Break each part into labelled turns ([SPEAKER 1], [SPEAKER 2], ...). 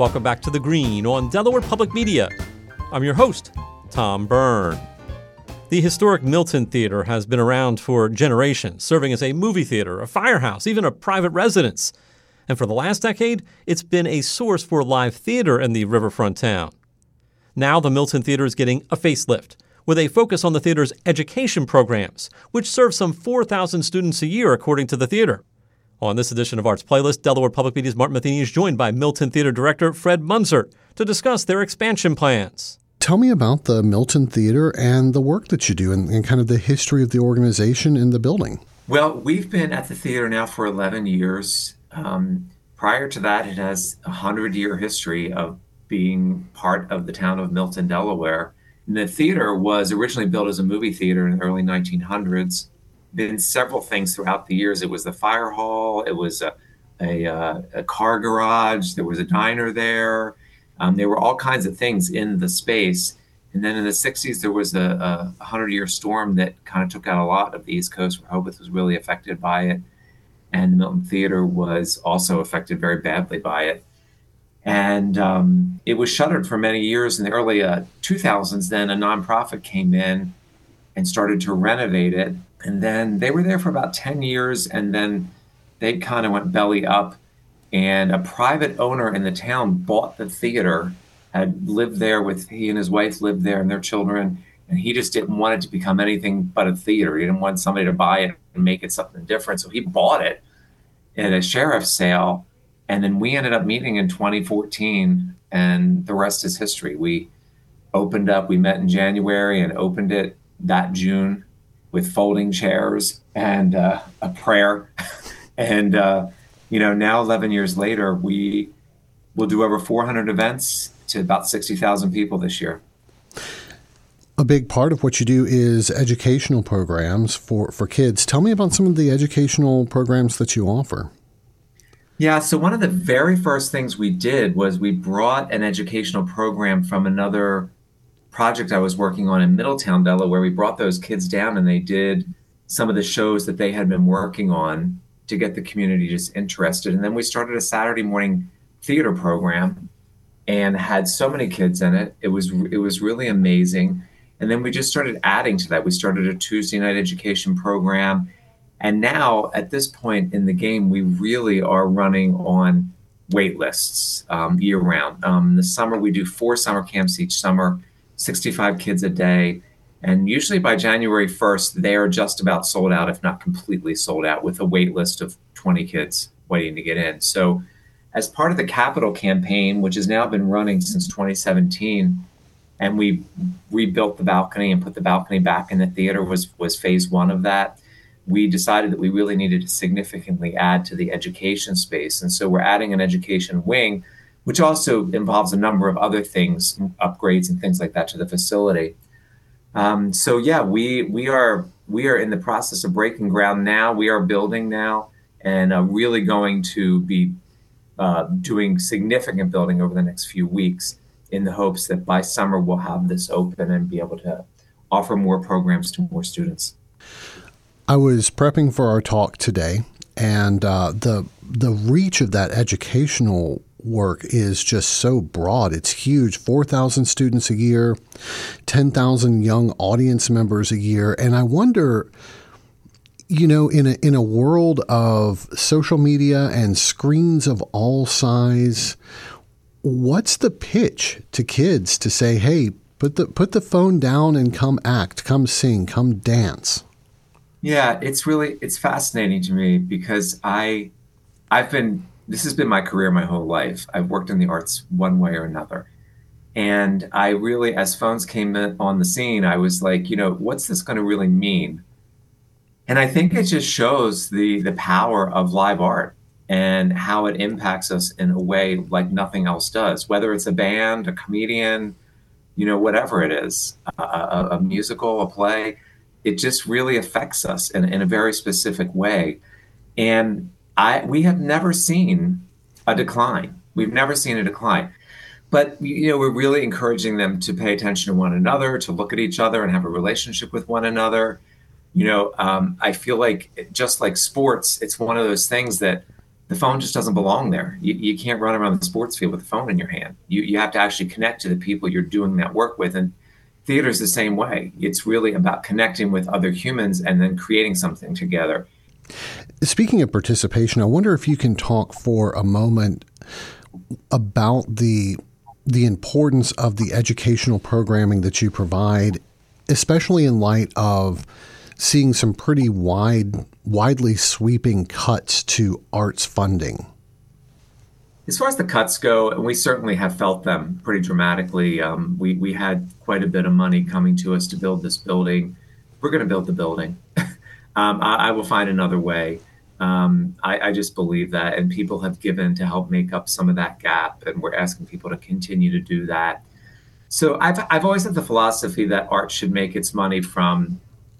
[SPEAKER 1] Welcome back to The Green on Delaware Public Media. I'm your host, Tom Byrne. The historic Milton Theater has been around for generations, serving as a movie theater, a firehouse, even a private residence. And for the last decade, it's been a source for live theater in the riverfront town. Now the Milton Theater is getting a facelift, with a focus on the theater's education programs, which serve some 4,000 students a year, according to the theater. On this edition of Arts Playlist, Delaware Public Media's Martin Matheny is joined by Milton Theater Director Fred Munzert to discuss their expansion plans.
[SPEAKER 2] Tell me about the Milton Theater and the work that you do and kind of the history of the organization and the building.
[SPEAKER 3] Well, we've been at the theater now for 11 years. Prior to that, it has a 100-year history of being part of the town of Milton, Delaware. And the theater was originally built as a movie theater in the early 1900s. Been several things throughout the years. It was the fire hall. It was a car garage. There was a diner there. There were all kinds of things in the space. And then in the 60s, there was a 100-year storm that kind of took out a lot of the East Coast. Rehoboth was really affected by it. And the Milton Theater was also affected very badly by it. And it was shuttered for many years. In the early 2000s, then a nonprofit came in and started to renovate it. And then they were there for about 10 years, and then they kind of went belly up. And a private owner in the town bought the theater, had lived there he and his wife lived there and their children. And he just didn't want it to become anything but a theater. He didn't want somebody to buy it and make it something different. So he bought it at a sheriff's sale. And then we ended up meeting in 2014, and the rest is history. We opened up, we met in January and opened it that June with folding chairs and a prayer. And, now 11 years later, we will do over 400 events to about 60,000 people this year.
[SPEAKER 2] A big part of what you do is educational programs for kids. Tell me about some of the educational programs that you offer.
[SPEAKER 3] Yeah, so one of the very first things we did was we brought an educational program from another project I was working on in Middletown, Delaware. We brought those kids down and they did some of the shows that they had been working on to get the community just interested. And then we started a Saturday morning theater program and had so many kids in it. It was really amazing. And then we just started adding to that. We started a Tuesday night education program. And now at this point in the game, we really are running on wait lists year round. In the summer, we do 4 summer camps each summer, 65 kids a day. And usually by January 1st, they are just about sold out, if not completely sold out, with a wait list of 20 kids waiting to get in. So as part of the capital campaign, which has now been running since 2017, and we rebuilt the balcony and put the balcony back in the theater was phase 1 of that. We decided that we really needed to significantly add to the education space. And so we're adding an education wing, which also involves a number of other things, upgrades and things like that to the facility. We are in the process of breaking ground now. We are building now and really going to be doing significant building over the next few weeks in the hopes that by summer we'll have this open and be able to offer more programs to more students.
[SPEAKER 2] I was prepping for our talk today, and the reach of that educational work is just so broad. It's huge. 4,000 students a year, 10,000 young audience members a year. And I wonder, in a world of social media and screens of all size, what's the pitch to kids to say, hey, put the phone down and come act, come sing, come dance?
[SPEAKER 3] Yeah, it's fascinating to me because this has been my career my whole life. I've worked in the arts one way or another. And I really, as phones came on the scene, I was like, what's this going to really mean? And I think it just shows the power of live art and how it impacts us in a way like nothing else does, whether it's a band, a comedian, whatever it is, a musical, a play. It just really affects us in a very specific way. And we have never seen a decline. We've never seen a decline. But, we're really encouraging them to pay attention to one another, to look at each other and have a relationship with one another. I feel like just like sports, it's one of those things that the phone just doesn't belong there. You can't run around the sports field with the phone in your hand. You have to actually connect to the people you're doing that work with. And theater is the same way. It's really about connecting with other humans and then creating something together.
[SPEAKER 2] Speaking of participation, I wonder if you can talk for a moment about the importance of the educational programming that you provide, especially in light of seeing some pretty widely sweeping cuts to arts funding.
[SPEAKER 3] As far as the cuts go, we certainly have felt them pretty dramatically. We had quite a bit of money coming to us to build this building. We're going to build the building. I will find another way. I just believe that, and people have given to help make up some of that gap, and we're asking people to continue to do that. So I've always had the philosophy that art should make its money from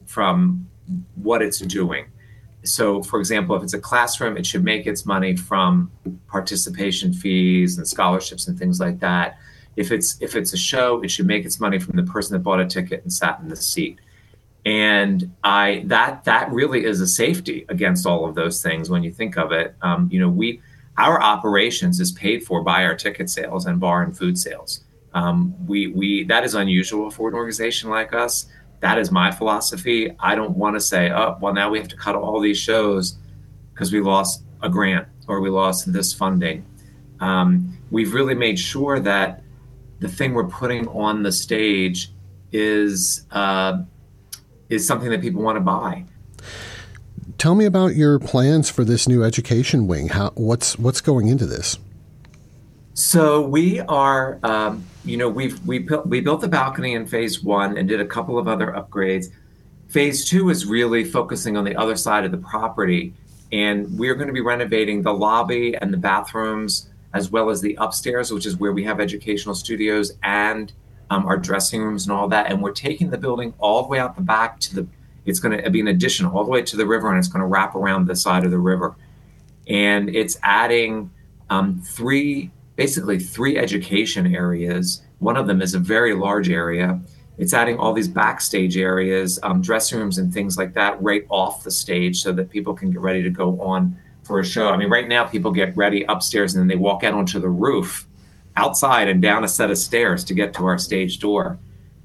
[SPEAKER 3] what it's doing. So, for example, if it's a classroom, it should make its money from participation fees and scholarships and things like that. If it's a show, it should make its money from the person that bought a ticket and sat in the seat. And that really is a safety against all of those things when you think of it. Our operations is paid for by our ticket sales and bar and food sales. That is unusual for an organization like us. That is my philosophy. I don't want to say, oh, well, now we have to cut all these shows because we lost a grant or we lost this funding. We've really made sure that the thing we're putting on the stage is something that people want to buy.
[SPEAKER 2] Tell me about your plans for this new education wing. What's going into this?
[SPEAKER 3] So we are, we built the balcony in phase 1 and did a couple of other upgrades. Phase 2 is really focusing on the other side of the property, and we're going to be renovating the lobby and the bathrooms, as well as the upstairs, which is where we have educational studios and our dressing rooms and all that. And we're taking the building all the way out the back it's going to be an addition all the way to the river, and it's going to wrap around the side of the river. And it's adding three education areas. One of them is a very large area. It's adding all these backstage areas, dressing rooms and things like that right off the stage so that people can get ready to go on for a show. I mean, right now people get ready upstairs and then they walk out onto the roof outside and down a set of stairs to get to our stage door.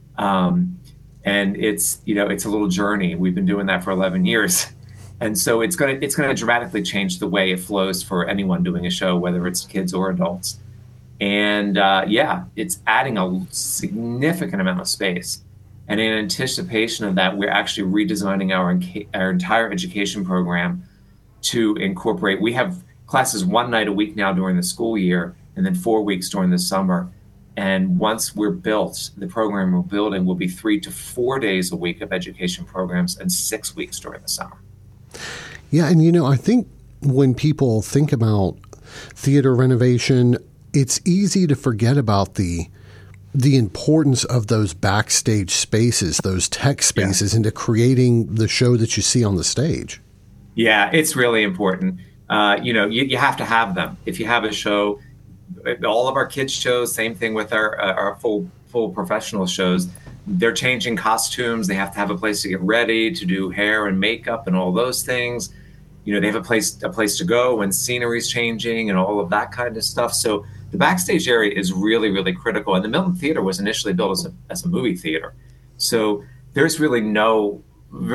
[SPEAKER 3] And it's a little journey. We've been doing that for 11 years. And so it's going to dramatically change the way it flows for anyone doing a show, whether it's kids or adults. And it's adding a significant amount of space. And in anticipation of that, we're actually redesigning our entire education program to incorporate. We have classes 1 night a week now during the school year, and then 4 weeks during the summer. And once we're built, the program we're building will be 3 to 4 days a week of education programs and 6 weeks during the summer.
[SPEAKER 2] Yeah, and I think when people think about theater renovation, it's easy to forget about the importance of those backstage spaces, those tech spaces, into creating the show that you see on the stage.
[SPEAKER 3] Yeah, it's really important. You have to have them. If you have a show, all of our kids shows, same thing with our full professional shows. They're changing costumes. They have to have a place to get ready, to do hair and makeup and all those things. They have a place to go when scenery's changing and all of that kind of stuff. So the backstage area is really, really critical. And the Milton Theater was initially built as a movie theater. So there's no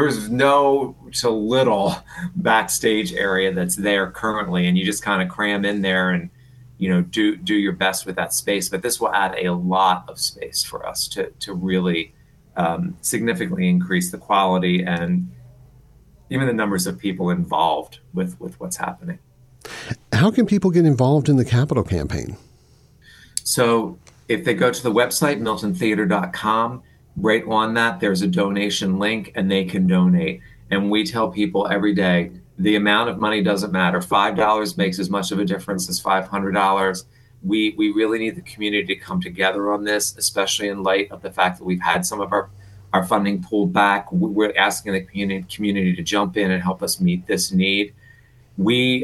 [SPEAKER 3] to little backstage area that's there currently. And you just kind of cram in there and, do your best with that space. But this will add a lot of space for us to really significantly increase the quality and even the numbers of people involved with what's happening.
[SPEAKER 2] How can people get involved in the Capital campaign?
[SPEAKER 3] So if they go to the website, miltontheater.com, right on that, there's a donation link and they can donate. And we tell people every day, the amount of money doesn't matter. $5 makes as much of a difference as $500. We really need the community to come together on this, especially in light of the fact that we've had some of our funding pulled back. We're asking the community to jump in and help us meet this need. We've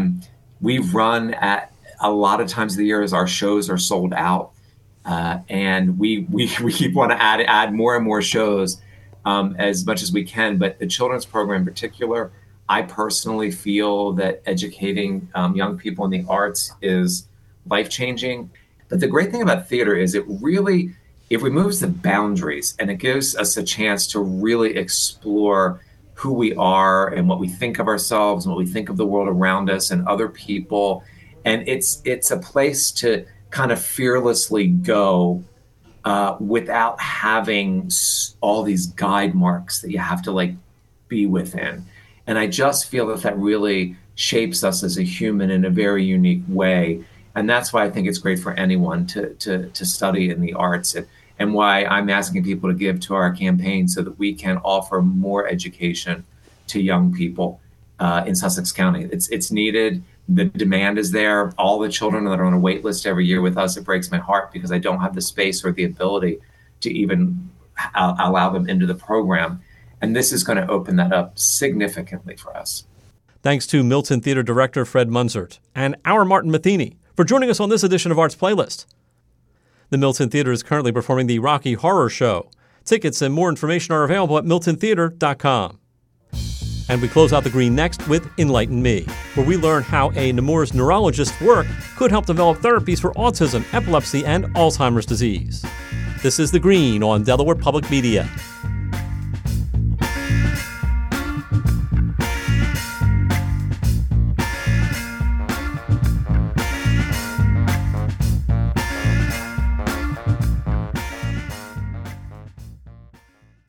[SPEAKER 3] run at a lot of times of the year as our shows are sold out, and we keep wanting to add more and more shows as much as we can. But the children's program in particular, I personally feel that educating young people in the arts is life-changing. But the great thing about theater is it removes the boundaries, and it gives us a chance to really explore who we are and what we think of ourselves and what we think of the world around us and other people. And it's a place to kind of fearlessly go without having all these guide marks that you have to like be within. And I just feel that really shapes us as a human in a very unique way. And that's why I think it's great for anyone to study in the arts, and why I'm asking people to give to our campaign so that we can offer more education to young people in Sussex County. It's needed. The demand is there. All the children that are on a wait list every year with us, it breaks my heart because I don't have the space or the ability to even allow them into the program. And this is going to open that up significantly for us.
[SPEAKER 1] Thanks to Milton Theater Director Fred Munzert and our Martin Matheny for joining us on this edition of Arts Playlist. The Milton Theater is currently performing the Rocky Horror Show. Tickets and more information are available at miltontheater.com. And we close out the Green next with Enlighten Me, where we learn how a Nemours neurologist's work could help develop therapies for autism, epilepsy, and Alzheimer's disease. This is The Green on Delaware Public Media.